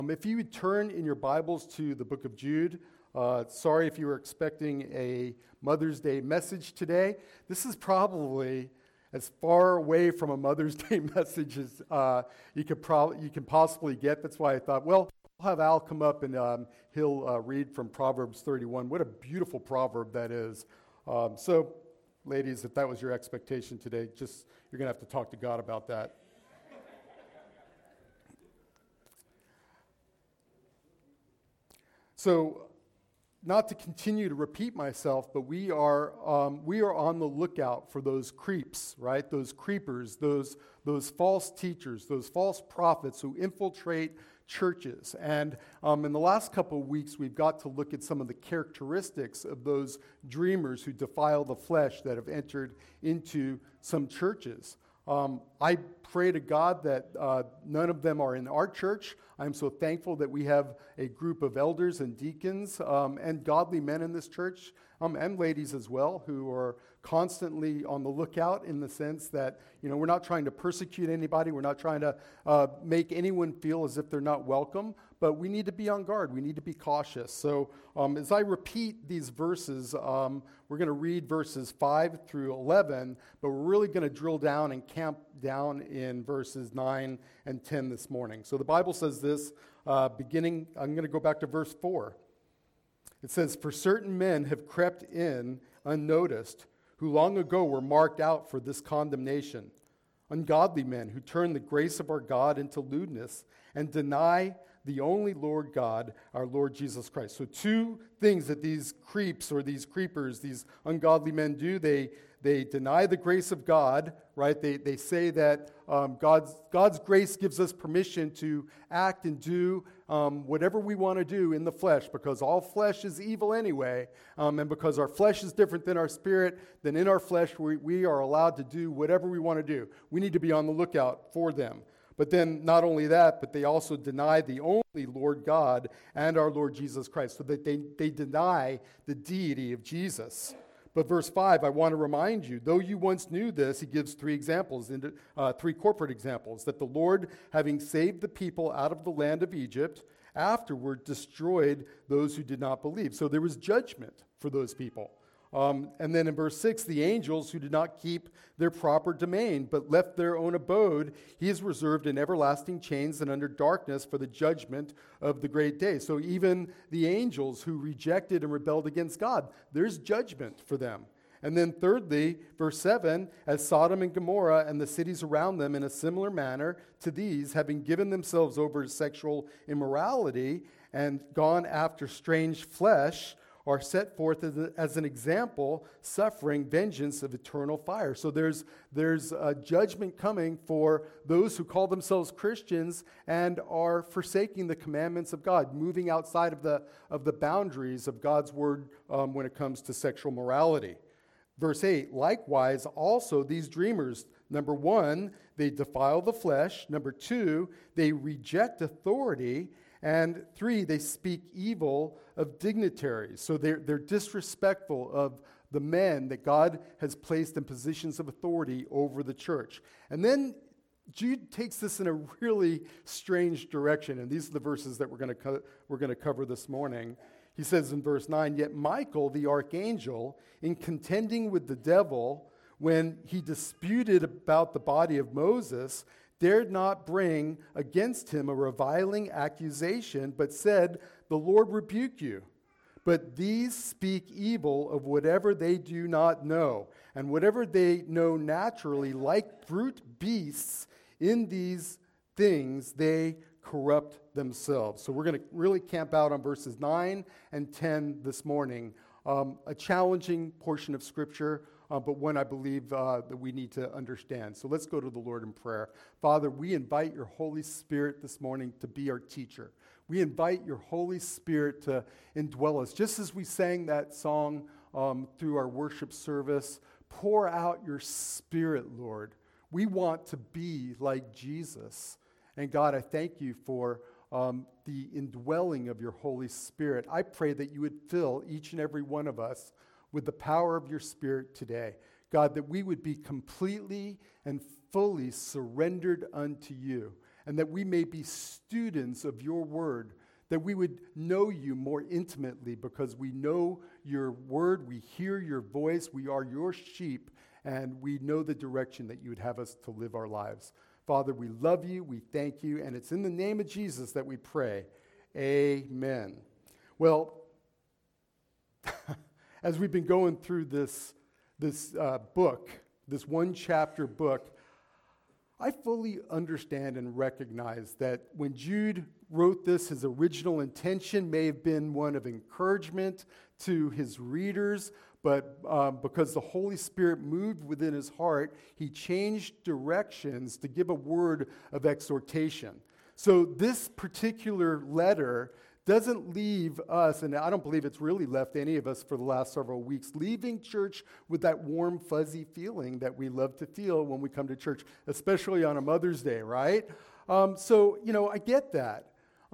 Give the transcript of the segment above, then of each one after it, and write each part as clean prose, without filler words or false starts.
If you would turn in your Bibles to the book of Jude, sorry if you were expecting a Mother's Day message today. This is probably as far away from a Mother's Day message as you can possibly get. That's why I thought, well, I'll have Al come up and he'll read from Proverbs 31. What a beautiful proverb that is. So, ladies, if that was your expectation today, you're going to have to talk to God about that. So, not to continue to repeat myself, but we are on the lookout for those creeps, right? Those creepers, those false teachers, those false prophets who infiltrate churches. And in the last couple of weeks, we've got to look at some of the characteristics of those dreamers who defile the flesh that have entered into some churches. I pray to God that none of them are in our church. I'm so thankful that we have a group of elders and deacons and godly men in this church, and ladies as well, who are constantly on the lookout in the sense that, we're not trying to persecute anybody. We're not trying to make anyone feel as if they're not welcome, but we need to be on guard. We need to be cautious. So as I repeat these verses, we're going to read verses 5 through 11, but we're really going to drill down and camp down in verses 9 and 10 this morning. So the Bible says this, I'm going to go back to verse 4. It says, "For certain men have crept in unnoticed, who long ago were marked out for this condemnation. Ungodly men who turn the grace of our God into lewdness and deny the only Lord God, our Lord Jesus Christ." So two things that these creeps or these creepers, these ungodly men do. They deny the grace of God, right? They say that God's grace gives us permission to act and do whatever we want to do in the flesh, because all flesh is evil anyway, and because our flesh is different than our spirit, then in our flesh we are allowed to do whatever we want to do. We need to be on the lookout for them. But then not only that, but they also deny the only Lord God and our Lord Jesus Christ, so that they deny the deity of Jesus. But verse 5, I want to remind you, though you once knew this, he gives three corporate examples, that the Lord, having saved the people out of the land of Egypt, afterward destroyed those who did not believe. So there was judgment for those people. And then in verse 6, the angels who did not keep their proper domain, but left their own abode, he is reserved in everlasting chains and under darkness for the judgment of the great day. So even the angels who rejected and rebelled against God, there's judgment for them. And then thirdly, verse 7, as Sodom and Gomorrah and the cities around them in a similar manner to these, having given themselves over to sexual immorality and gone after strange flesh, are set forth as an example, suffering vengeance of eternal fire. So there's a judgment coming for those who call themselves Christians and are forsaking the commandments of God, moving outside of the boundaries of God's word when it comes to sexual morality. Verse 8, likewise also these dreamers, number 1, they defile the flesh. Number 2, they reject authority. And 3, they speak evil of dignitaries. So they're disrespectful of the men that God has placed in positions of authority over the church. And then Jude takes this in a really strange direction. And these are the verses that we're going to cover this morning. He says in verse 9, "Yet Michael, the archangel, in contending with the devil, when he disputed about the body of Moses, dared not bring against him a reviling accusation, but said, 'The Lord rebuke you.' But these speak evil of whatever they do not know, and whatever they know naturally, like brute beasts, in these things they corrupt themselves." So we're going to really camp out on verses 9 and 10 this morning. A challenging portion of Scripture, but one I believe that we need to understand. So let's go to the Lord in prayer. Father, we invite your Holy Spirit this morning to be our teacher. We invite your Holy Spirit to indwell us. Just as we sang that song through our worship service, pour out your Spirit, Lord. We want to be like Jesus. And God, I thank you for the indwelling of your Holy Spirit. I pray that you would fill each and every one of us with the power of your Spirit today. God, that we would be completely and fully surrendered unto you. and that we may be students of your word, that we would know you more intimately because we know your word, we hear your voice, we are your sheep, and we know the direction that you would have us to live our lives. Father, we love you, we thank you, and it's in the name of Jesus that we pray. Amen. Well, as we've been going through this book, this one-chapter book, I fully understand and recognize that when Jude wrote this, his original intention may have been one of encouragement to his readers, but because the Holy Spirit moved within his heart, he changed directions to give a word of exhortation. So this particular letter doesn't leave us, and I don't believe it's really left any of us for the last several weeks, leaving church with that warm, fuzzy feeling that we love to feel when we come to church, especially on a Mother's Day, right? So, I get that.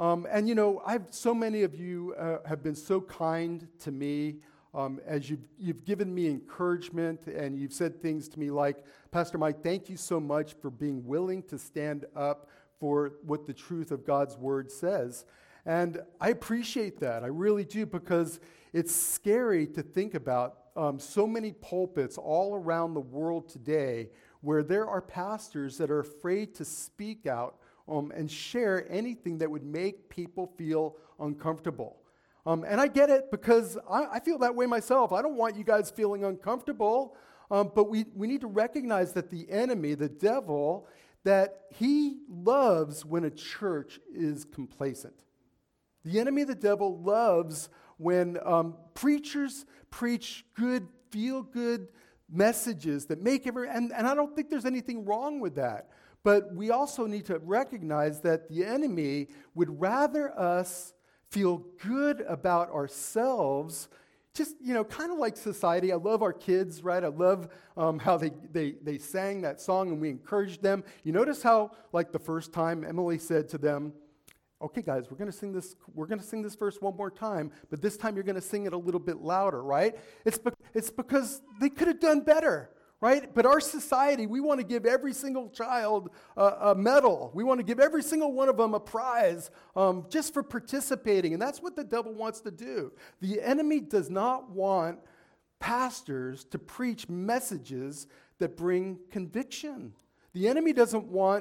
So many of you have been so kind to me as you've given me encouragement, and you've said things to me like, Pastor Mike, thank you so much for being willing to stand up for what the truth of God's word says. And I appreciate that. I really do, because it's scary to think about so many pulpits all around the world today where there are pastors that are afraid to speak out and share anything that would make people feel uncomfortable. And I get it, because I feel that way myself. I don't want you guys feeling uncomfortable, but we need to recognize that the enemy, the devil, that he loves when a church is complacent. The enemy, the devil, loves when preachers preach good, feel-good messages that make and I don't think there's anything wrong with that. But we also need to recognize that the enemy would rather us feel good about ourselves, just, kind of like society. I love our kids, right? I love how they sang that song and we encouraged them. You notice how, like the first time, Emily said to them, okay, guys, we're going to sing this verse one more time, but this time you're going to sing it a little bit louder, right? It's because they could have done better, right? But our society, we want to give every single child a medal. We want to give every single one of them a prize just for participating, and that's what the devil wants to do. The enemy does not want pastors to preach messages that bring conviction. The enemy doesn't want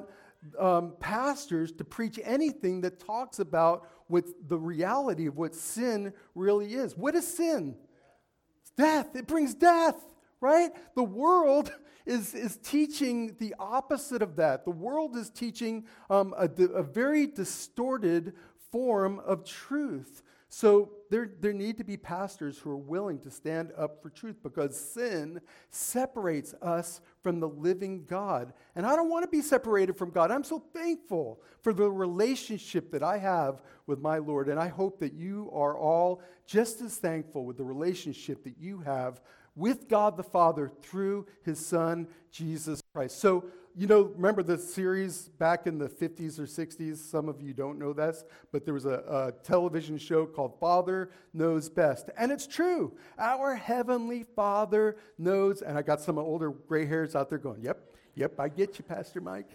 pastors to preach anything that talks about what the reality of what sin really is. What is sin? It's death. It brings death, right? The world is teaching the opposite of that. The world is teaching a very distorted form of truth. So there need to be pastors who are willing to stand up for truth, because sin separates us from the living God. And I don't want to be separated from God. I'm so thankful for the relationship that I have with my Lord, and I hope that you are all just as thankful with the relationship that you have with God the Father through his Son, Jesus Christ. So, remember the series back in the 50s or 60s? Some of you don't know this, but there was a television show called Father Knows Best. And it's true. Our Heavenly Father knows, and I got some older gray hairs out there going, yep, I get you, Pastor Mike.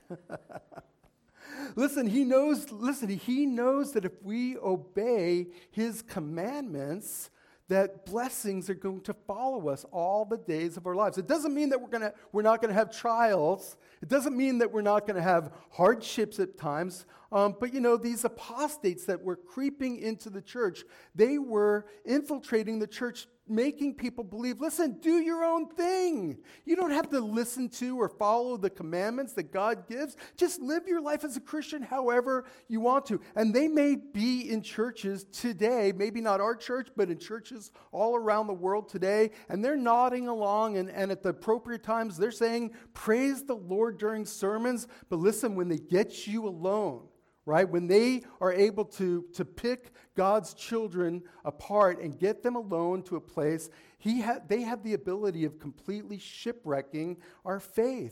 Listen, he knows that if we obey his commandments, that blessings are going to follow us all the days of our lives. It doesn't mean that we're not going to have trials. It doesn't mean that we're not going to have hardships at times. But these apostates that were creeping into the church, they were infiltrating the church, making people believe, listen, do your own thing. You don't have to listen to or follow the commandments that God gives. Just live your life as a Christian however you want to. And they may be in churches today, maybe not our church, but in churches all around the world today, and they're nodding along, and at the appropriate times, they're saying, praise the Lord during sermons. But listen, when they get you alone, right? When they are able to pick God's children apart and get them alone to a place, they have the ability of completely shipwrecking our faith.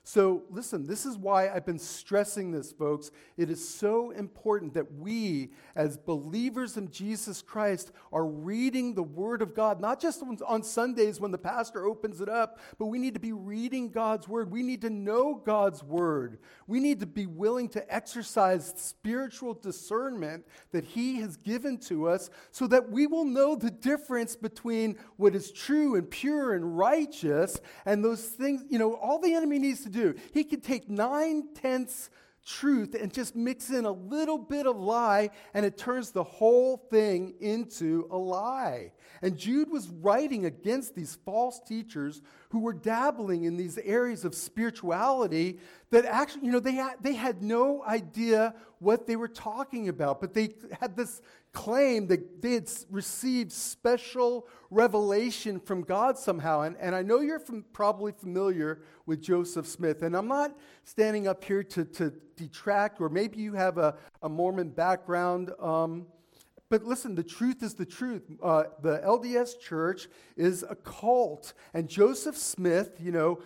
So listen, this is why I've been stressing this, folks. It is so important that we, as believers in Jesus Christ, are reading the Word of God, not just on Sundays when the pastor opens it up, but we need to be reading God's Word. We need to know God's Word. We need to be willing to exercise spiritual discernment that He has given to us so that we will know the difference between what is true and pure and righteous and those things. All the enemy needs to do, he can take 9/10 truth and just mix in a little bit of lie, and it turns the whole thing into a lie. And Jude was writing against these false teachers who were dabbling in these areas of spirituality that actually, they had no idea what they were talking about, but they had this claim that they had received special revelation from God somehow. And I know you're probably familiar with Joseph Smith, and I'm not standing up here to detract, or maybe you have a Mormon background. But listen, the truth is the truth. The LDS Church is a cult. And Joseph Smith,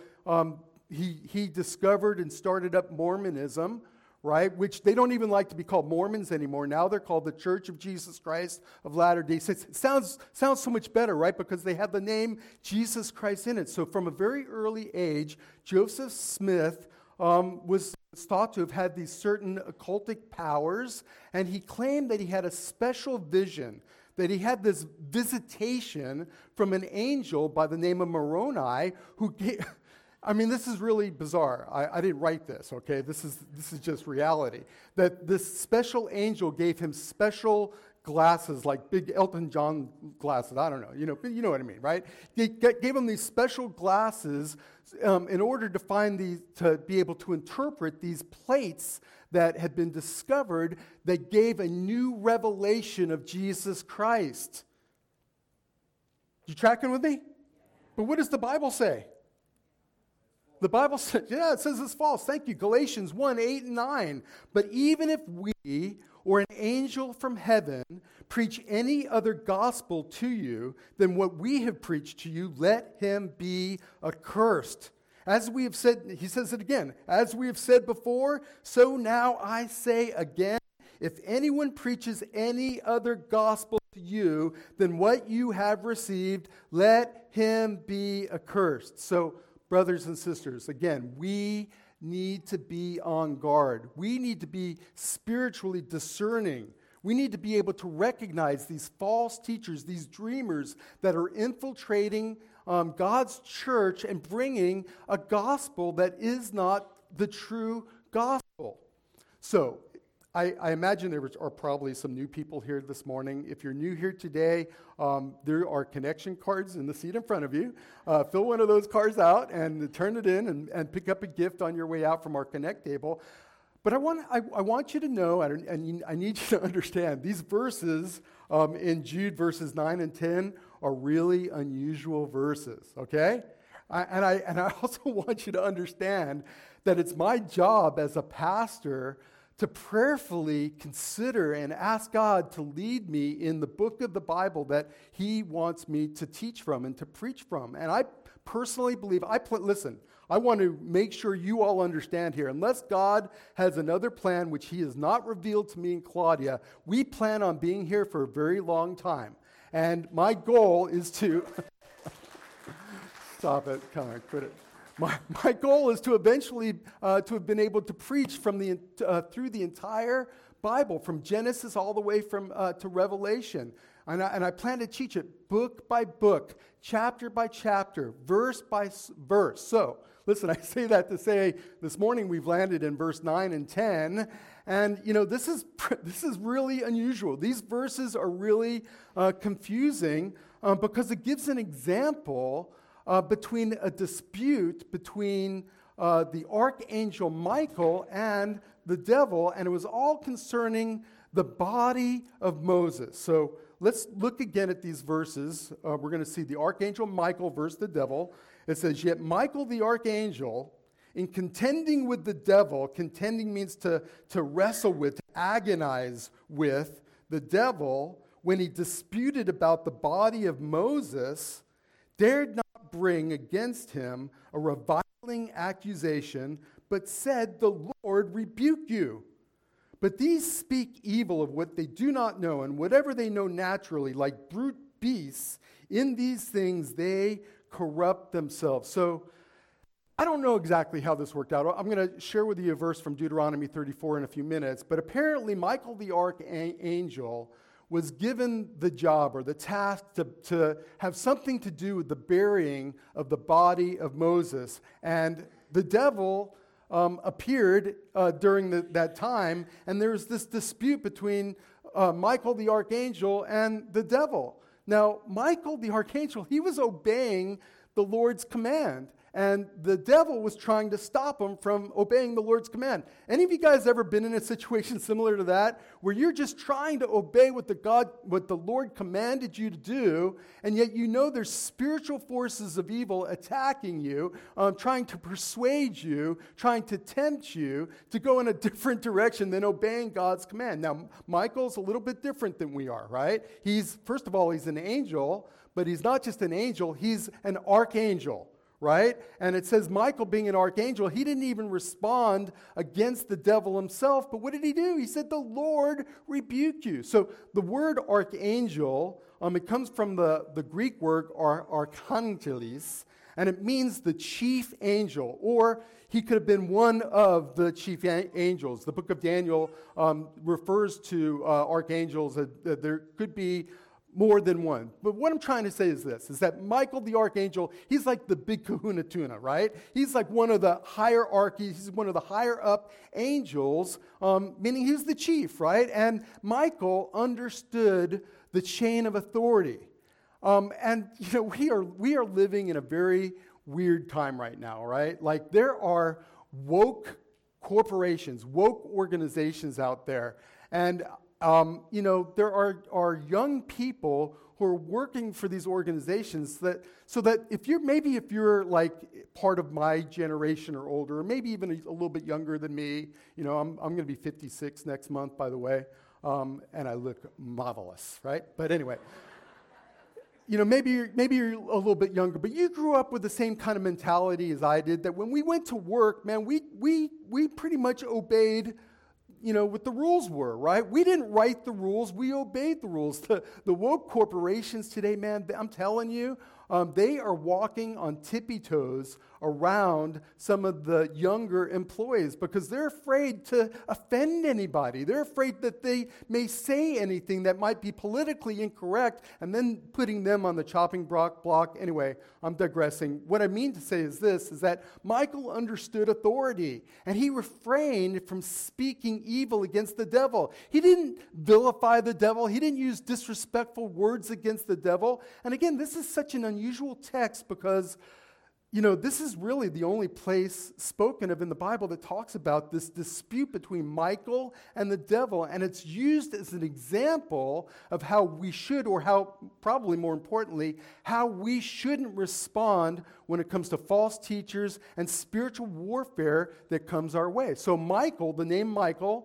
he discovered and started up Mormonism, right? Which they don't even like to be called Mormons anymore. Now they're called the Church of Jesus Christ of Latter-day Saints. It sounds so much better, right? Because they have the name Jesus Christ in it. So from a very early age, Joseph Smith was thought to have had these certain occultic powers, and he claimed that he had a special vision, that he had this visitation from an angel by the name of Moroni, who gave, this is really bizarre. I didn't write this, okay? This is just reality. That this special angel gave him special glasses, like big Elton John glasses. I don't know. You know what I mean, right? He gave him these special glasses in order to be able to interpret these plates that had been discovered that gave a new revelation of Jesus Christ. You tracking with me? But what does the Bible say? The Bible says, it says it's false. Thank you. Galatians 1:8-9. But even if we or an angel from heaven preach any other gospel to you than what we have preached to you, let him be accursed. As we have said, he says it again, as we have said before, so now I say again, if anyone preaches any other gospel to you than what you have received, let him be accursed. So, brothers and sisters, again, we need to be on guard. We need to be spiritually discerning. We need to be able to recognize these false teachers, these dreamers that are infiltrating God's church and bringing a gospel that is not the true gospel. So, I imagine there are probably some new people here this morning. If you're new here today, there are connection cards in the seat in front of you. Fill one of those cards out and turn it in and pick up a gift on your way out from our Connect table. But I want you to know, and I need you to understand, these verses in Jude, verses 9 and 10, are really unusual verses, okay? And I also want you to understand that it's my job as a pastor to prayerfully consider and ask God to lead me in the book of the Bible that He wants me to teach from and to preach from. And I personally believe, listen, I want to make sure you all understand here, unless God has another plan, which He has not revealed to me and Claudia, we plan on being here for a very long time. And my goal is to... Stop it. Come on, quit it. My goal is to eventually to have been able to preach from through the entire Bible, from Genesis all the way to Revelation. And I plan to teach it book by book, chapter by chapter, verse by verse. So, listen, I say that to say this morning we've landed in verse 9 and 10. And, this is really unusual. These verses are really confusing because it gives an example between a dispute between the archangel Michael and the devil, and it was all concerning the body of Moses. So let's look again at these verses. We're going to see the archangel Michael versus the devil. It says, yet Michael the archangel, in contending with the devil, contending means to wrestle with, to agonize with the devil, when he disputed about the body of Moses, dared not bring against him a reviling accusation, but said, "The Lord rebuke you." But these speak evil of what they do not know, and whatever they know naturally, like brute beasts, in these things they corrupt themselves. So I don't know exactly how this worked out. I'm going to share with you a verse from Deuteronomy 34 in a few minutes, but apparently Michael the archangel was given the job or the task to have something to do with the burying of the body of Moses. And the devil appeared during that time, and there's this dispute between Michael the archangel and the devil. Now, Michael the archangel, he was obeying the Lord's command, and the devil was trying to stop him from obeying the Lord's command. Any of you guys ever been in a situation similar to that, where you're just trying to obey what the Lord commanded you to do, and yet you know there's spiritual forces of evil attacking you, trying to persuade you, trying to tempt you to go in a different direction than obeying God's command? Now, Michael's a little bit different than we are, right? First of all, he's an angel, but he's not just an angel, he's an archangel. Right? And it says Michael, being an archangel, he didn't even respond against the devil himself, but what did he do? He said, "The Lord rebuke you." So the word archangel, it comes from the Greek word archangelis, and it means the chief angel, or he could have been one of the chief angels. The book of Daniel refers to archangels, that there could be more than one. But what I'm trying to say is this, is that Michael the archangel, he's like the big kahuna tuna, right? He's like one of the hierarchies, he's one of the higher up angels, meaning he's the chief, right? And Michael understood the chain of authority. And you know, we are living in a very weird time right now, right? Like there are woke corporations, woke organizations out there, and you know, there are young people who are working for these organizations so that if you're like part of my generation or older, or maybe even a little bit younger than me, you know, I'm going to be 56 next month, by the way, and I look marvelous, right? But anyway, you know, maybe you're a little bit younger, but you grew up with the same kind of mentality as I did. That when we went to work, man, we pretty much obeyed, you know, what the rules were, right? We didn't write the rules, we obeyed the rules. The woke corporations today, man, I'm telling you, they are walking on tippy toes around some of the younger employees because they're afraid to offend anybody. They're afraid that they may say anything that might be politically incorrect and then putting them on the chopping block. Anyway, I'm digressing. What I mean to say is this, is that Michael understood authority and he refrained from speaking evil against the devil. He didn't vilify the devil. He didn't use disrespectful words against the devil. And again, this is such an unusual text because, you know, this is really the only place spoken of in the Bible that talks about this dispute between Michael and the devil, and it's used as an example of how we should, or how, probably more importantly, how we shouldn't respond when it comes to false teachers and spiritual warfare that comes our way. So Michael, the name Michael,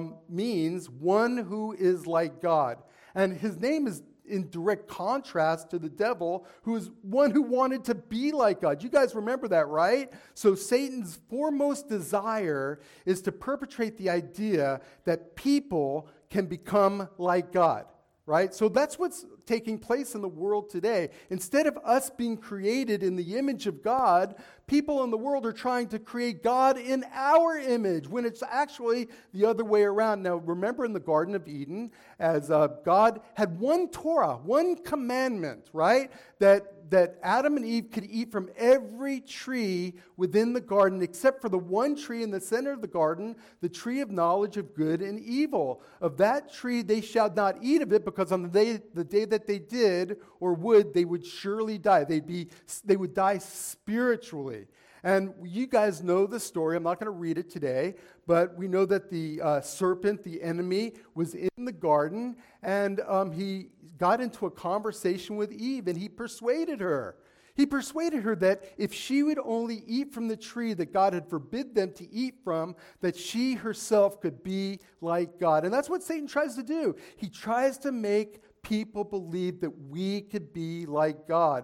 means one who is like God. And his name is in direct contrast to the devil, who is one who wanted to be like God. You guys remember that, right? So Satan's foremost desire is to perpetrate the idea that people can become like God, right? So that's what's taking place in the world today. Instead of us being created in the image of God, people in the world are trying to create God in our image when it's actually the other way around. Now, remember in the Garden of Eden, as God had one Torah, one commandment, right? That Adam and Eve could eat from every tree within the garden except for the one tree in the center of the garden, the tree of knowledge of good and evil. Of that tree they shall not eat of it, because on the day that they did or would, they would surely die. They would die spiritually. And you guys know the story. I'm not going to read it today, but we know that the serpent, the enemy, was in the garden, and he got into a conversation with Eve, and he persuaded her. He persuaded her that if she would only eat from the tree that God had forbid them to eat from, that she herself could be like God. And that's what Satan tries to do. He tries to make people believe that we could be like God.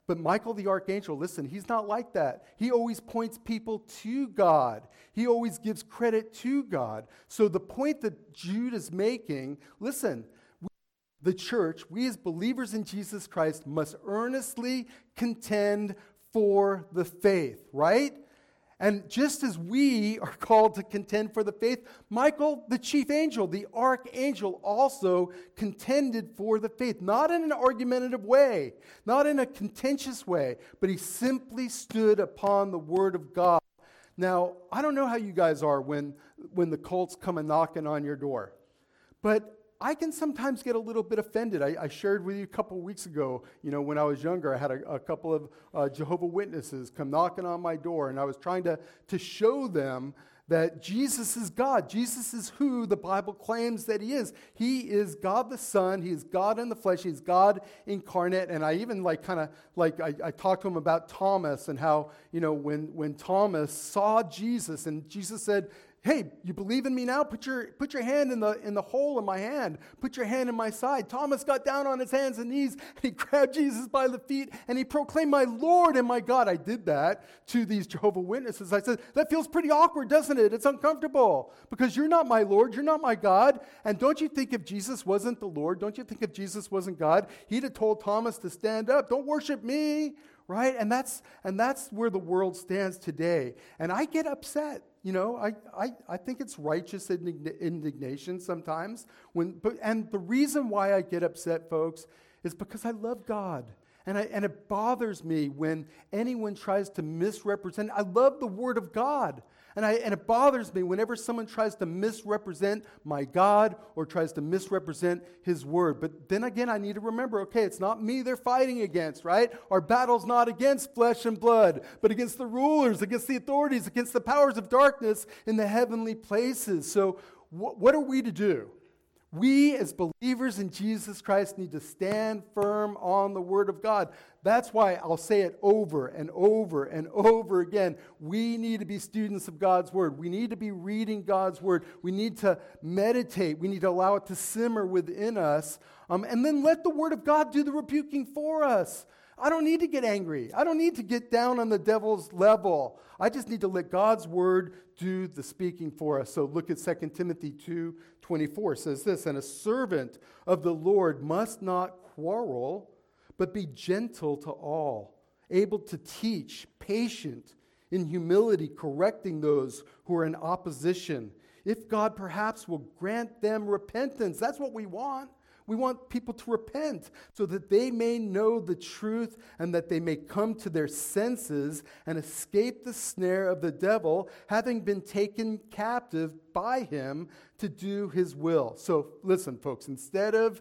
But Michael the archangel, listen, he's not like that. He always points people to God. He always gives credit to God. So the point that Jude is making, listen, the church, we as believers in Jesus Christ must earnestly contend for the faith, right? And just as we are called to contend for the faith, Michael, the chief angel, the archangel, also contended for the faith. Not in an argumentative way, not in a contentious way, but he simply stood upon the word of God. Now, I don't know how you guys are when the cults come and knocking on your door, but I can sometimes get a little bit offended. I shared with you a couple of weeks ago, when I was younger, I had a couple of Jehovah's Witnesses come knocking on my door, and I was trying to show them that Jesus is God. Jesus is who the Bible claims that he is. He is God the Son. He is God in the flesh. He's God incarnate. And I even I talked to him about Thomas and how, when Thomas saw Jesus and Jesus said, "Hey, you believe in me now? Put your hand in the hole in my hand. Put your hand in my side." Thomas got down on his hands and knees, and he grabbed Jesus by the feet, and he proclaimed, "My Lord and my God." I did that to these Jehovah's Witnesses. I said, that feels pretty awkward, doesn't it? It's uncomfortable, because you're not my Lord, you're not my God. And don't you think if Jesus wasn't the Lord, don't you think if Jesus wasn't God, he'd have told Thomas to stand up, "Don't worship me," right? And that's where the world stands today. And I get upset. I think it's righteous indignation sometimes. And the reason why I get upset, folks, is because I love God. And it bothers me when anyone tries to misrepresent. I love the Word of God. And it bothers me whenever someone tries to misrepresent my God or tries to misrepresent His Word. But then again, I need to remember, okay, it's not me they're fighting against, right? Our battle's not against flesh and blood, but against the rulers, against the authorities, against the powers of darkness in the heavenly places. So what are we to do? We, as believers in Jesus Christ, need to stand firm on the Word of God. That's why I'll say it over and over and over again. We need to be students of God's Word. We need to be reading God's Word. We need to meditate. We need to allow it to simmer within us. And then let the Word of God do the rebuking for us. I don't need to get angry. I don't need to get down on the devil's level. I just need to let God's Word do the speaking for us. So look at 2 Timothy 2:24. It says this, "And a servant of the Lord must not quarrel, but be gentle to all, able to teach, patient, in humility, correcting those who are in opposition. If God perhaps will grant them repentance." That's what we want. We want people to repent so that they may know the truth and that they may come to their senses and escape the snare of the devil, having been taken captive by him to do his will. So listen, folks, instead of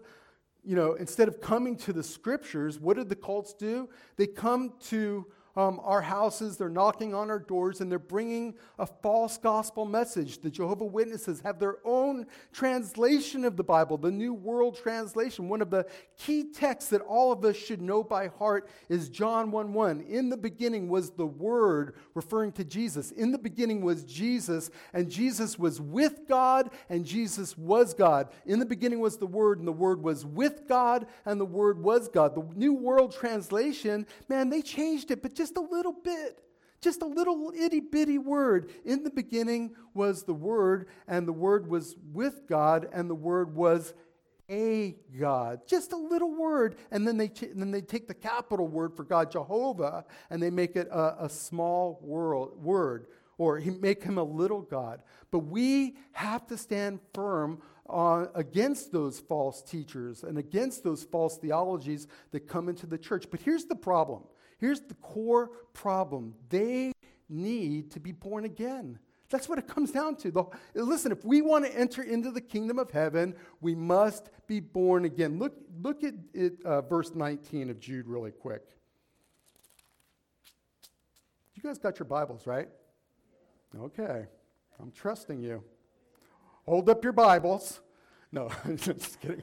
coming to the scriptures, what did the cults do? They come to our houses, they're knocking on our doors, and they're bringing a false gospel message. The Jehovah's Witnesses have their own translation of the Bible, the New World Translation. One of the key texts that all of us should know by heart is John 1:1. "In the beginning was the Word," referring to Jesus. "In the beginning was Jesus, and Jesus was with God, and Jesus was God. In the beginning was the Word, and the Word was with God, and the Word was God." The New World Translation, man, they changed it, but just a little bit. Just a little itty-bitty word. "In the beginning was the Word, and the Word was with God, and the Word was a God." Just a little word. And then they take the capital word for God, Jehovah, and they make it a small word, or make him a little God. But we have to stand firm against those false teachers and against those false theologies that come into the church. But here's the problem. Here's the core problem. They need to be born again. That's what it comes down to. Listen, if we want to enter into the kingdom of heaven, we must be born again. Look at verse 19 of Jude really quick. You guys got your Bibles, right? Okay. I'm trusting you. Hold up your Bibles. No, I'm just kidding.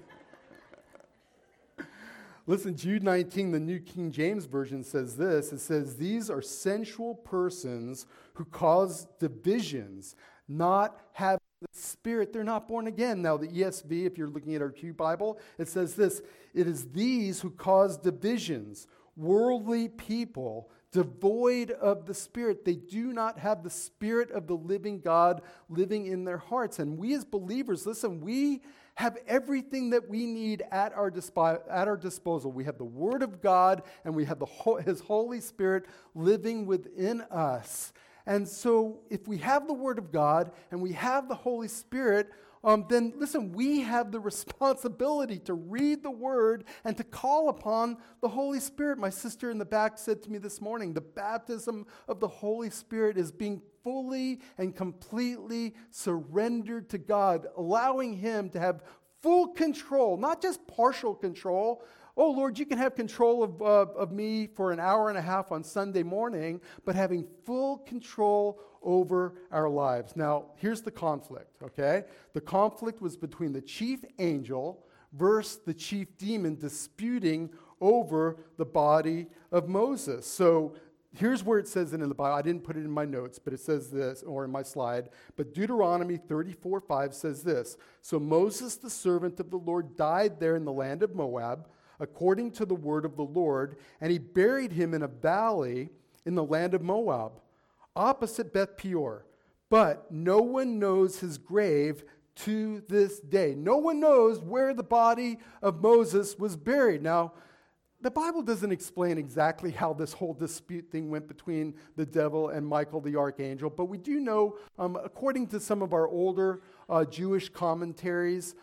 Listen, Jude 19, the New King James Version says this. It says, "These are sensual persons who cause divisions, not having the Spirit." They're not born again. Now, the ESV, if you're looking at our Pew Bible, it says this. "It is these who cause divisions," worldly people, devoid of the Spirit. They do not have the Spirit of the living God living in their hearts. And we as believers, listen, we have everything that we need at our disposal. We have the Word of God, and we have His Holy Spirit living within us. And so if we have the Word of God and we have the Holy Spirit, then listen, we have the responsibility to read the Word and to call upon the Holy Spirit. My sister in the back said to me this morning, the baptism of the Holy Spirit is being fully and completely surrendered to God, allowing Him to have full control, not just partial control. Oh, Lord, you can have control of me for an hour and a half on Sunday morning, but having full control over our lives. Now, here's the conflict, okay? The conflict was between the chief angel versus the chief demon disputing over the body of Moses. So here's where it says it in the Bible. I didn't put it in my notes, but it says this, or in my slide. But Deuteronomy 34:5 says this. So Moses, the servant of the Lord, died there in the land of Moab, according to the word of the Lord, and he buried him in a valley in the land of Moab, opposite Beth Peor. But no one knows his grave to this day. No one knows where the body of Moses was buried. Now, the Bible doesn't explain exactly how this whole dispute thing went between the devil and Michael the archangel, but we do know, according to some of our older Jewish commentaries,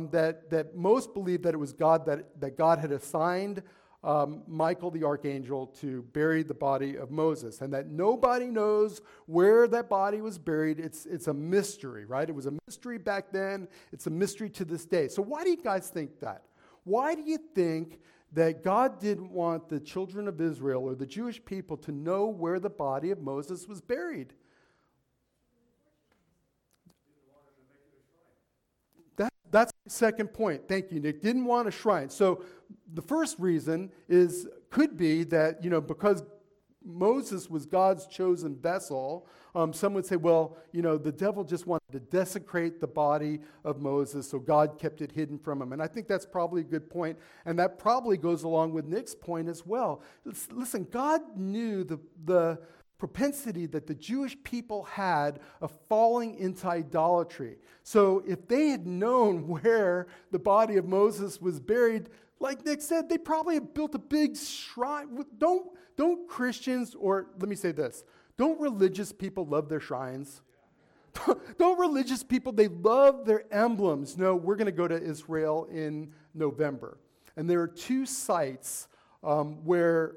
that most believe that it was God, that God had assigned Michael the archangel to bury the body of Moses, and that nobody knows where that body was buried. It's a mystery, right? It was a mystery back then. It's a mystery to this day. So why do you guys think that? Why do you think that God didn't want the children of Israel or the Jewish people to know where the body of Moses was buried? That's the second point. Thank you, Nick. Didn't want a shrine. So the first reason could be that, because Moses was God's chosen vessel, some would say, well, the devil just wanted to desecrate the body of Moses, so God kept it hidden from him. And I think that's probably a good point, and that probably goes along with Nick's point as well. Listen, God knew the propensity that the Jewish people had of falling into idolatry. So if they had known where the body of Moses was buried, like Nick said, they probably have built a big shrine. Don't Christians, or let me say this, don't religious people love their shrines? Don't religious people, they love their emblems. No, we're going to go to Israel in November. And there are two sites where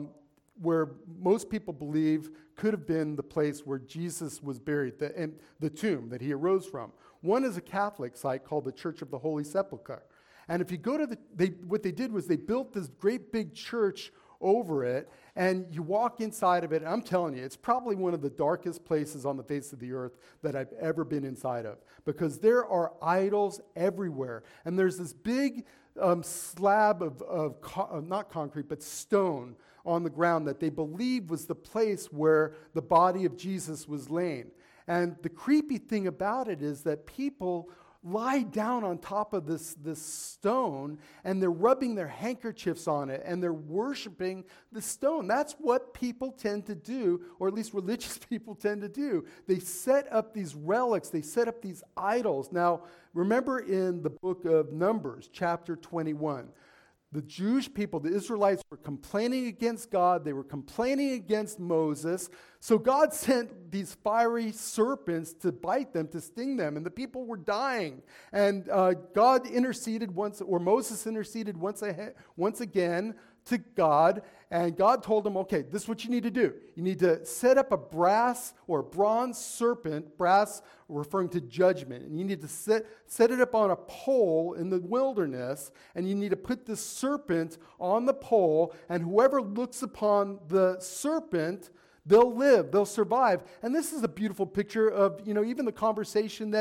most people believe could have been the place where Jesus was buried, and the tomb that he arose from. One is a Catholic site called the Church of the Holy Sepulchre. And if you go to what they did was they built this great big church over it, and you walk inside of it, and I'm telling you, it's probably one of the darkest places on the face of the earth that I've ever been inside of, because there are idols everywhere. And there's this big slab of not concrete, but stone on the ground that they believe was the place where the body of Jesus was laying. And the creepy thing about it is that people lie down on top of this stone, and they're rubbing their handkerchiefs on it, and they're worshiping the stone. That's what people tend to do, or at least religious people tend to do. They set up these relics, they set up these idols. Now, remember in the book of Numbers, chapter 21, the Jewish people, the Israelites, were complaining against God. They were complaining against Moses. So God sent these fiery serpents to bite them, to sting them, and the people were dying. And God interceded once, or Moses interceded once again to God, and God told him, okay, this is what you need to do. You need to set up a brass or bronze serpent, brass referring to judgment, and you need to set it up on a pole in the wilderness, and you need to put the serpent on the pole, and whoever looks upon the serpent, they'll live, they'll survive. And this is a beautiful picture of, even the conversation that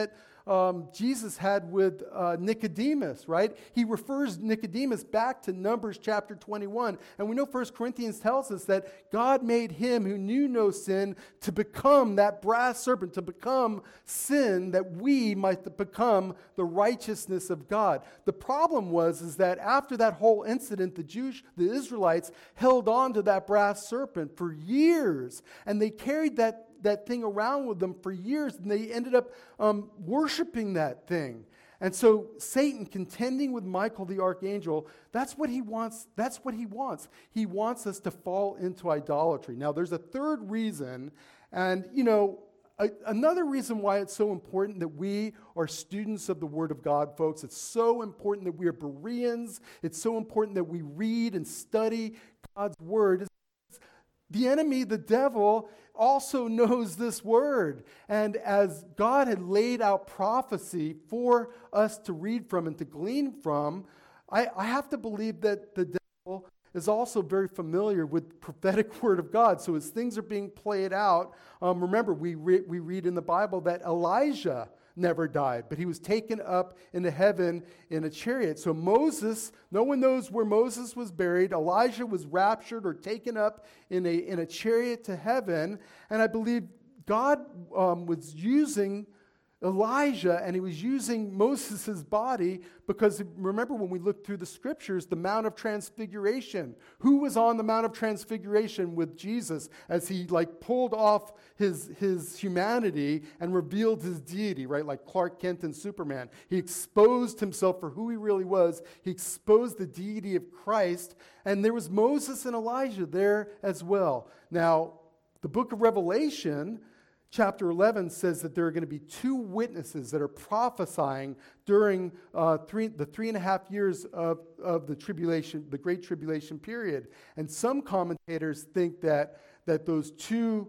Jesus had with Nicodemus, right? He refers Nicodemus back to Numbers chapter 21. And we know 1 Corinthians tells us that God made him who knew no sin to become that brass serpent, to become sin, that we might become the righteousness of God. The problem is that after that whole incident, the Israelites held on to that brass serpent for years, and they carried that thing around with them for years, and they ended up worshiping that thing. And so Satan, contending with Michael the archangel, that's what he wants. That's what he wants. He wants us to fall into idolatry. Now, there's a third reason, and another reason why it's so important that we are students of the Word of God, folks. It's so important that we are Bereans. It's so important that we read and study God's Word. The enemy, the devil, also knows this word. And as God had laid out prophecy for us to read from and to glean from, I have to believe that the devil is also very familiar with the prophetic word of God. So as things are being played out, remember, we read in the Bible that Elijah never died, but he was taken up into heaven in a chariot. So Moses, no one knows where Moses was buried. Elijah was raptured or taken up in a chariot to heaven. And I believe God was using Elijah, and he was using Moses' body because, remember, when we look through the scriptures, the Mount of Transfiguration. Who was on the Mount of Transfiguration with Jesus as he pulled off his humanity and revealed his deity, right? Like Clark Kent and Superman. He exposed himself for who he really was. He exposed the deity of Christ, and there was Moses and Elijah there as well. Now, the book of Revelation, Chapter 11 says that there are going to be two witnesses that are prophesying during the 3.5 years of the tribulation, the Great Tribulation period. And some commentators think that those two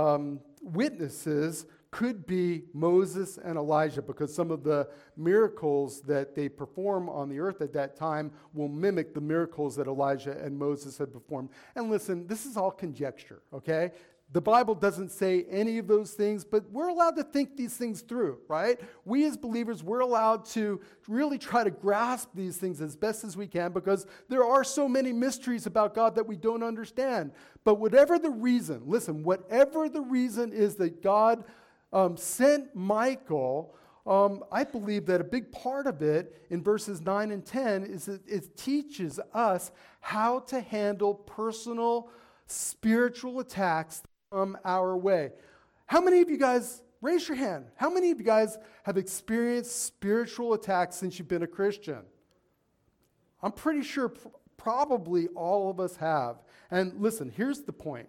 witnesses could be Moses and Elijah, because some of the miracles that they perform on the earth at that time will mimic the miracles that Elijah and Moses had performed. And listen, this is all conjecture, okay? The Bible doesn't say any of those things, but we're allowed to think these things through, right? We as believers, we're allowed to really try to grasp these things as best as we can, because there are so many mysteries about God that we don't understand. But whatever the reason, listen, whatever the reason is that God sent Michael, I believe that a big part of it in verses 9 and 10 is that it teaches us how to handle personal spiritual attacks come our way. How many of you guys, raise your hand, how many of you guys have experienced spiritual attacks since you've been a Christian? I'm pretty sure probably all of us have. And listen, here's the point.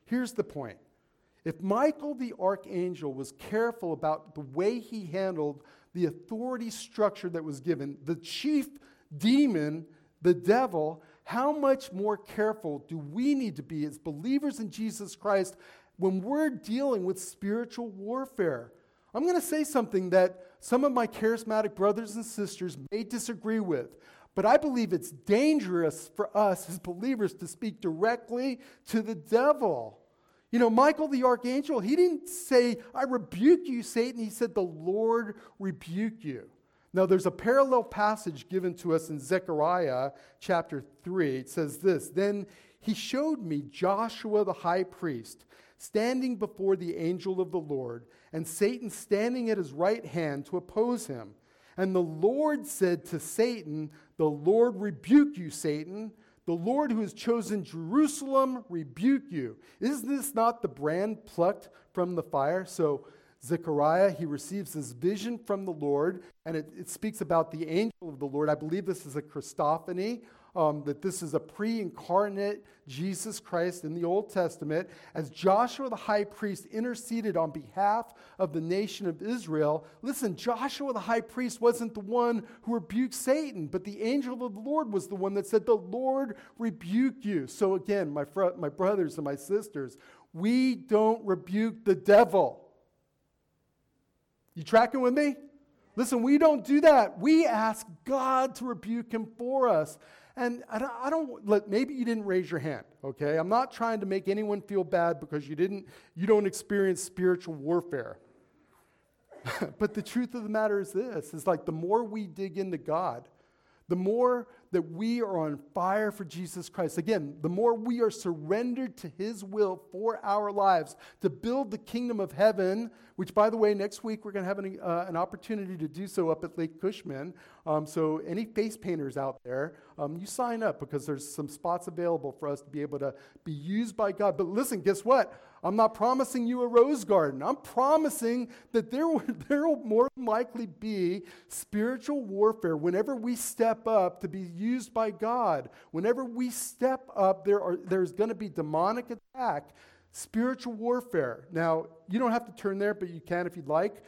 If Michael the archangel was careful about the way he handled the authority structure that was given, the chief demon, the devil, how much more careful do we need to be as believers in Jesus Christ when we're dealing with spiritual warfare? I'm going to say something that some of my charismatic brothers and sisters may disagree with, but I believe it's dangerous for us as believers to speak directly to the devil. Michael the archangel, he didn't say, "I rebuke you, Satan." He said, "The Lord rebuke you." Now, there's a parallel passage given to us in Zechariah chapter 3. It says this: "Then he showed me Joshua the high priest standing before the angel of the Lord, and Satan standing at his right hand to oppose him. And the Lord said to Satan, 'The Lord rebuke you, Satan. The Lord who has chosen Jerusalem rebuke you. Is this not the brand plucked from the fire?'" So Zechariah, he receives this vision from the Lord, and it speaks about the angel of the Lord. I believe this is a Christophany, that this is a pre-incarnate Jesus Christ in the Old Testament. As Joshua the high priest interceded on behalf of the nation of Israel, listen, Joshua the high priest wasn't the one who rebuked Satan, but the angel of the Lord was the one that said, "The Lord rebuke you." So again, my brothers and my sisters, we don't rebuke the devil. You tracking with me? Listen, we don't do that. We ask God to rebuke him for us. And I don't maybe you didn't raise your hand, okay? I'm not trying to make anyone feel bad because you don't experience spiritual warfare. But the truth of the matter is this, is like the more we dig into God, the more that we are on fire for Jesus Christ. Again, the more we are surrendered to his will for our lives to build the kingdom of heaven, which, by the way, next week we're going to have an opportunity to do so up at Lake Cushman. So any face painters out there, you sign up because there's some spots available for us to be able to be used by God. But listen, guess what? I'm not promising you a rose garden. I'm promising that there will more than likely be spiritual warfare whenever we step up to be used by God. Whenever we step up, there's going to be demonic attack, spiritual warfare. Now, you don't have to turn there, but you can if you'd like.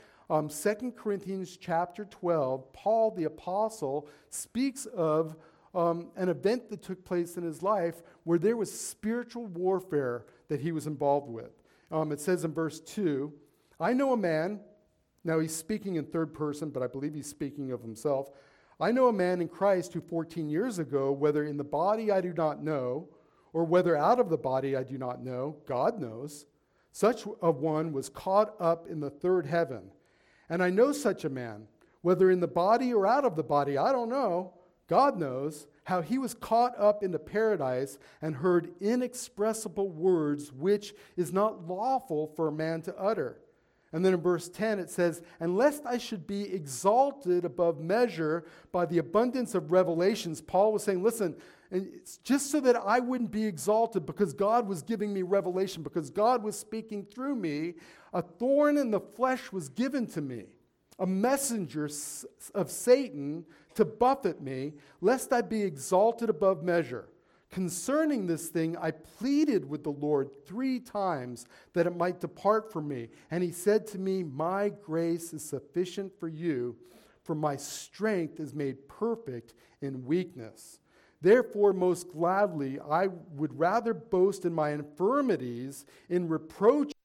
2 Corinthians chapter 12, Paul the apostle speaks of an event that took place in his life where there was spiritual warfare that he was involved with. It says in verse 2, I know a man, now he's speaking in third person, but I believe he's speaking of himself. I know a man in Christ who 14 years ago, whether in the body I do not know, or whether out of the body I do not know, God knows, such a one was caught up in the third heaven. And I know such a man, whether in the body or out of the body, I don't know, God knows, how he was caught up into paradise and heard inexpressible words which is not lawful for a man to utter. And then in verse 10 it says, and lest I should be exalted above measure by the abundance of revelations. Paul was saying, listen, and it's just so that I wouldn't be exalted because God was giving me revelation, because God was speaking through me, a thorn in the flesh was given to me, a messenger of Satan to buffet me, lest I be exalted above measure. Concerning this thing, I pleaded with the Lord 3 times that it might depart from me. And he said to me, my grace is sufficient for you, for my strength is made perfect in weakness. Therefore, most gladly, I would rather boast in my infirmities, in reproaches,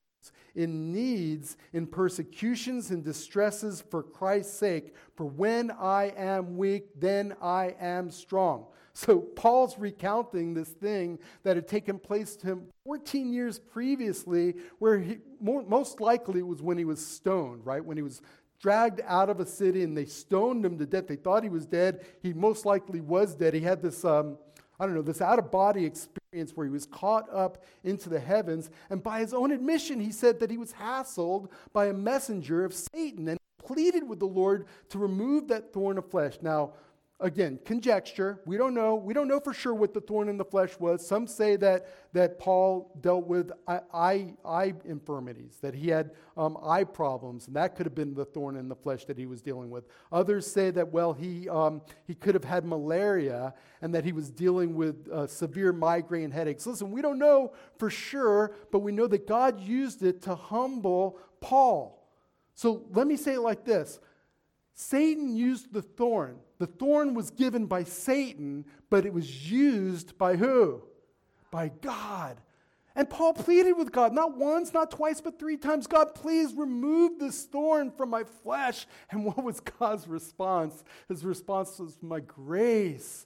in needs, in persecutions and distresses for Christ's sake. For when I am weak, then I am strong. So Paul's recounting this thing that had taken place to him 14 years previously, where he most likely was when he was stoned, right? When he was dragged out of a city and they stoned him to death. They thought he was dead. He most likely was dead. He had this, this out-of-body experience where he was caught up into the heavens. And by his own admission, he said that he was hassled by a messenger of Satan and pleaded with the Lord to remove that thorn of flesh. Now, again, conjecture. We don't know. We don't know for sure what the thorn in the flesh was. Some say that Paul dealt with eye infirmities, that he had eye problems, and that could have been the thorn in the flesh that he was dealing with. Others say that, he could have had malaria and that he was dealing with severe migraine headaches. Listen, we don't know for sure, but we know that God used it to humble Paul. So let me say it like this. Satan used the thorn. The thorn was given by Satan, but it was used by who? By God. And Paul pleaded with God, not once, not twice, but 3 times. God, please remove this thorn from my flesh. And what was God's response? His response was, my grace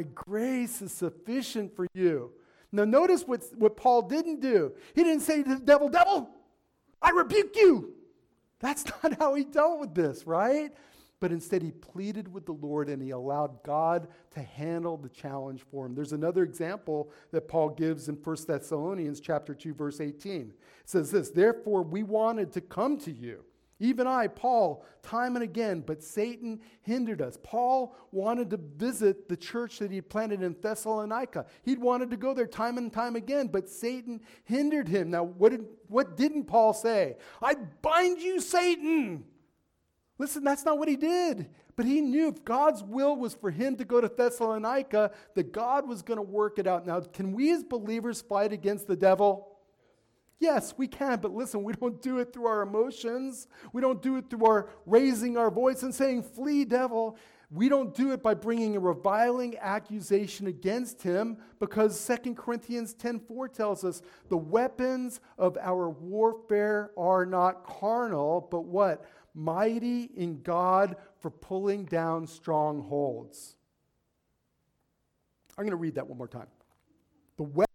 is sufficient for you. Now notice what Paul didn't do. He didn't say to the devil, devil, I rebuke you. That's not how he dealt with this, right? But instead he pleaded with the Lord and he allowed God to handle the challenge for him. There's another example that Paul gives in 1 Thessalonians chapter 2, verse 18. It says this, therefore we wanted to come to you, even I, Paul, time and again, but Satan hindered us. Paul wanted to visit the church that he had planted in Thessalonica. He'd wanted to go there time and time again, but Satan hindered him. Now, what didn't Paul say? I bind you, Satan! Listen, that's not what he did. But he knew if God's will was for him to go to Thessalonica, that God was going to work it out. Now, can we as believers fight against the devil? Yes, we can. But listen, we don't do it through our emotions. We don't do it through our raising our voice and saying, flee, devil. We don't do it by bringing a reviling accusation against him, because 2 Corinthians 10:4 tells us the weapons of our warfare are not carnal, but what? Mighty in God for pulling down strongholds. I'm going to read that one more time. The weapons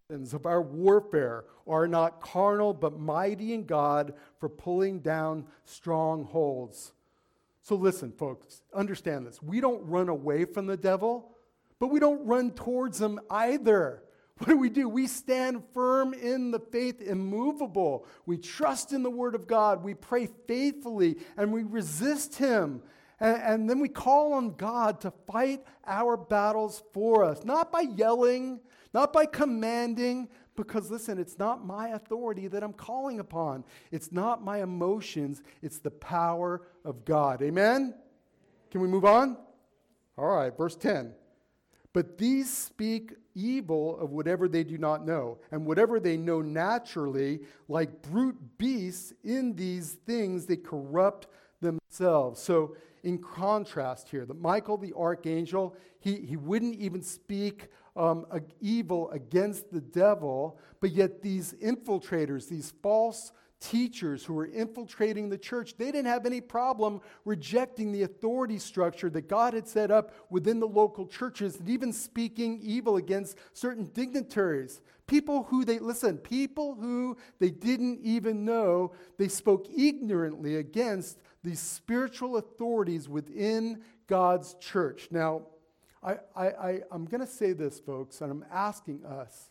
of our warfare are not carnal, but mighty in God for pulling down strongholds. So listen, folks, understand this. We don't run away from the devil, but we don't run towards him either. What do? We stand firm in the faith, immovable. We trust in the Word of God. We pray faithfully, and we resist him. And then we call on God to fight our battles for us, not by yelling, not by commanding, because listen, it's not my authority that I'm calling upon. It's not my emotions. It's the power of God. Amen? Can we move on? All right, verse 10. But these speak evil of whatever they do not know, and whatever they know naturally, like brute beasts, in these things they corrupt themselves. So in contrast here, that Michael the archangel, he wouldn't even speak evil against the devil, but yet these infiltrators, these false teachers who were infiltrating the church, they didn't have any problem rejecting the authority structure that God had set up within the local churches, and even speaking evil against certain dignitaries. People who they didn't even know, they spoke ignorantly against these spiritual authorities within God's church. Now, I'm going to say this, folks, and I'm asking us,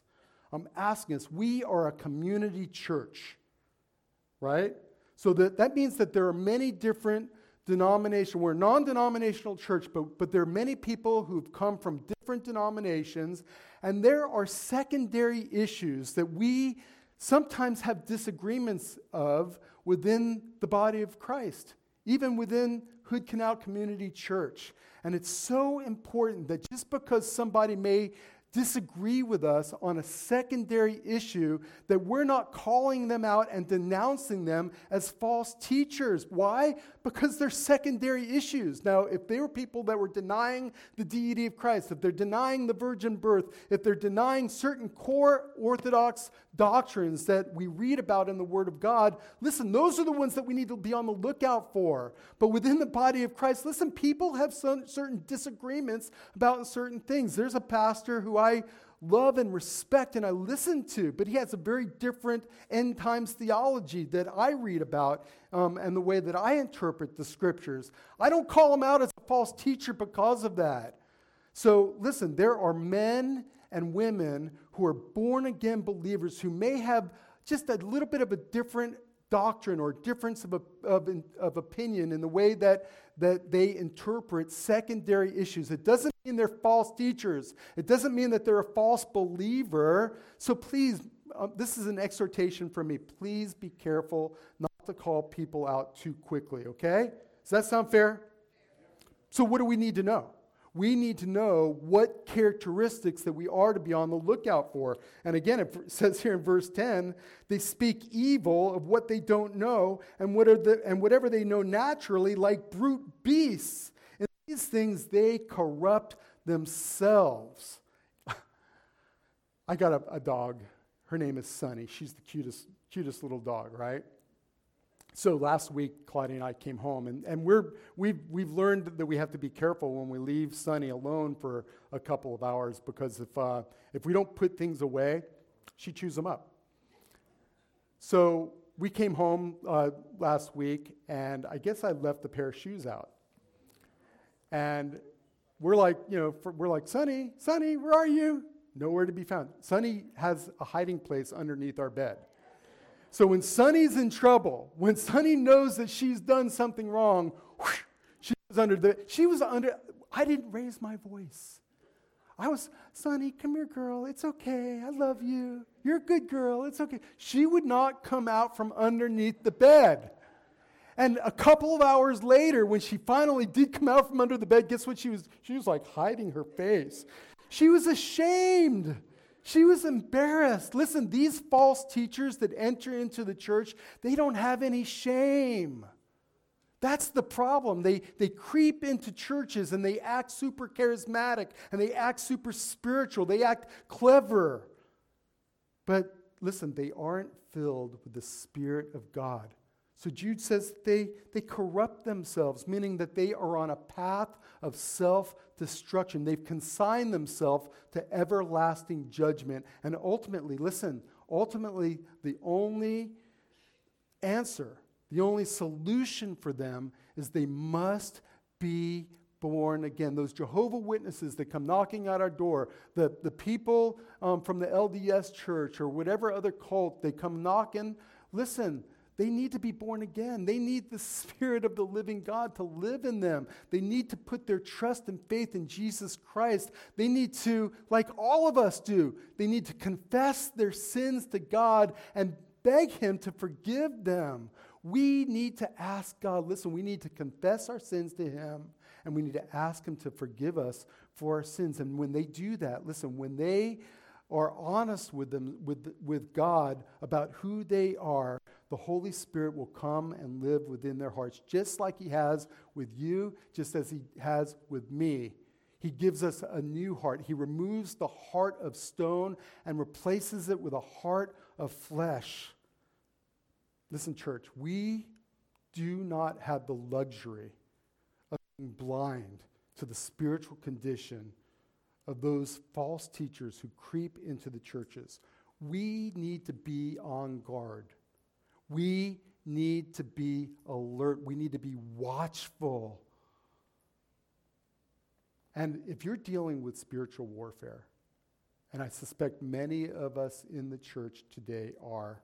we are a community church, right? So that means that there are many different denominations. We're a non-denominational church, but there are many people who've come from different denominations, and there are secondary issues that we sometimes have disagreements of within the body of Christ, even within Hood Canal Community Church. And it's so important that just because somebody may disagree with us on a secondary issue, that we're not calling them out and denouncing them as false teachers. Why? Because they're secondary issues. Now, if they were people that were denying the deity of Christ, if they're denying the virgin birth, if they're denying certain core Orthodox doctrines that we read about in the Word of God, listen, those are the ones that we need to be on the lookout for. But within the body of Christ, listen, people have certain disagreements about certain things. There's a pastor who I love and respect and I listen to, but he has a very different end times theology that I read about and the way that I interpret the scriptures. I don't call him out as a false teacher because of that. So listen, there are men and women who are born-again believers who may have just a little bit of a different doctrine or difference of opinion in the way that they interpret secondary issues. It doesn't mean they're false teachers. It doesn't mean that they're a false believer. So please, this is an exhortation from me. Please be careful not to call people out too quickly, okay? Does that sound fair? So what do we need to know? We need to know what characteristics that we are to be on the lookout for. And again, it says here in verse 10, they speak evil of what they don't know, and whatever they know naturally, like brute beasts. And these things, they corrupt themselves. I got a dog. Her name is Sunny. She's the cutest little dog, right? So last week, Claudia and I came home, and we've learned that we have to be careful when we leave Sunny alone for a couple of hours, because if we don't put things away, she chews them up. So we came home last week, and I guess I left a pair of shoes out. And we're like, Sunny, where are you? Nowhere to be found. Sunny has a hiding place underneath our bed. So when Sunny's in trouble, when Sunny knows that she's done something wrong, I didn't raise my voice. Sunny, come here, girl. It's okay. I love you. You're a good girl. It's okay. She would not come out from underneath the bed. And a couple of hours later, when she finally did come out from under the bed, guess what she was? She was like hiding her face. She was ashamed. She was embarrassed. Listen, these false teachers that enter into the church, they don't have any shame. That's the problem. They creep into churches and they act super charismatic and they act super spiritual. They act clever. But listen, they aren't filled with the Spirit of God. So Jude says they corrupt themselves, meaning that they are on a path of self-destruction. They've consigned themselves to everlasting judgment. And ultimately, listen, the only answer, the only solution for them is they must be born again. Those Jehovah Witnesses that come knocking at our door, the people from the LDS church or whatever other cult, they come knocking, listen, they need to be born again. They need the Spirit of the living God to live in them. They need to put their trust and faith in Jesus Christ. They need to, like all of us do, they need to confess their sins to God and beg Him to forgive them. We need to ask God, listen, we need to confess our sins to Him, and we need to ask Him to forgive us for our sins. And when they do that, listen, when they are honest with God about who they are, the Holy Spirit will come and live within their hearts, just like He has with you, just as He has with me. He gives us a new heart. He removes the heart of stone and replaces it with a heart of flesh. Listen, church, we do not have the luxury of being blind to the spiritual condition of those false teachers who creep into the churches. We need to be on guard. We need to be alert. We need to be watchful. And if you're dealing with spiritual warfare, and I suspect many of us in the church today are,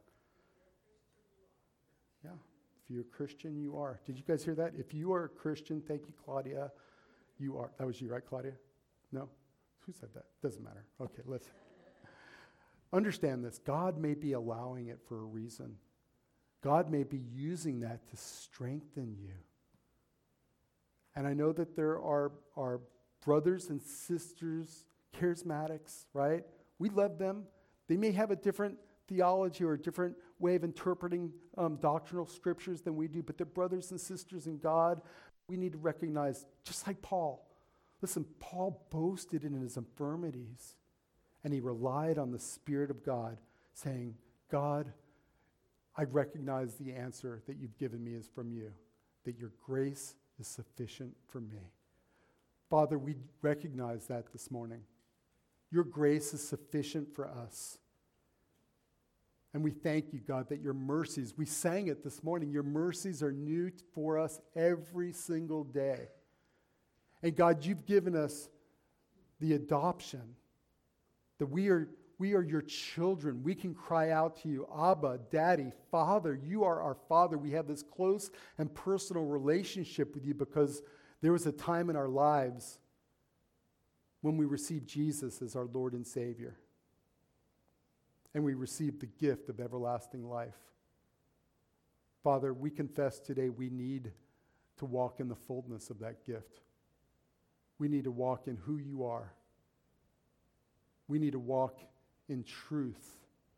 yeah, if you're a Christian, you are. Did you guys hear that? If you are a Christian, thank you, Claudia, you are. That was you, right, Claudia? No? Who said that? Doesn't matter. Okay, listen. Understand this. God may be allowing it for a reason. God may be using that to strengthen you. And I know that there are brothers and sisters, charismatics, right? We love them. They may have a different theology or a different way of interpreting doctrinal scriptures than we do, but they're brothers and sisters in God. We need to recognize, just like Paul. Listen, Paul boasted in his infirmities, and he relied on the Spirit of God, saying, God, I recognize the answer that you've given me is from you, that your grace is sufficient for me. Father, we recognize that this morning. Your grace is sufficient for us. And we thank you, God, that your mercies, we sang it this morning, your mercies are new for us every single day. And God, you've given us the adoption, that we are your children. We can cry out to you, Abba, Daddy, Father. You are our Father. We have this close and personal relationship with you because there was a time in our lives when we received Jesus as our Lord and Savior. And we received the gift of everlasting life. Father, we confess today we need to walk in the fullness of that gift. We need to walk in who you are. We need to walk in truth.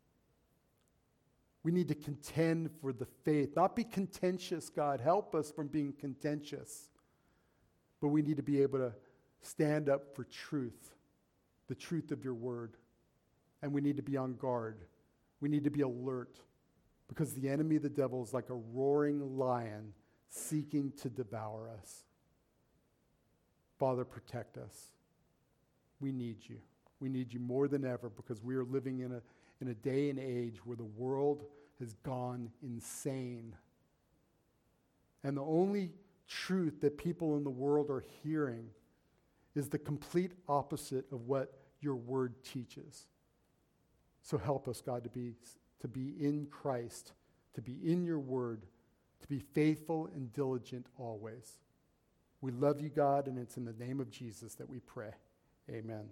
We need to contend for the faith, not be contentious, God. Help us from being contentious. But we need to be able to stand up for truth, the truth of your word. And we need to be on guard. We need to be alert because the enemy, the devil, is like a roaring lion seeking to devour us. Father, protect us. We need you. We need you more than ever because we are living in a day and age where the world has gone insane. And the only truth that people in the world are hearing is the complete opposite of what your word teaches. So help us, God, to be in Christ, to be in your word, to be faithful and diligent always. We love you, God, and it's in the name of Jesus that we pray. Amen.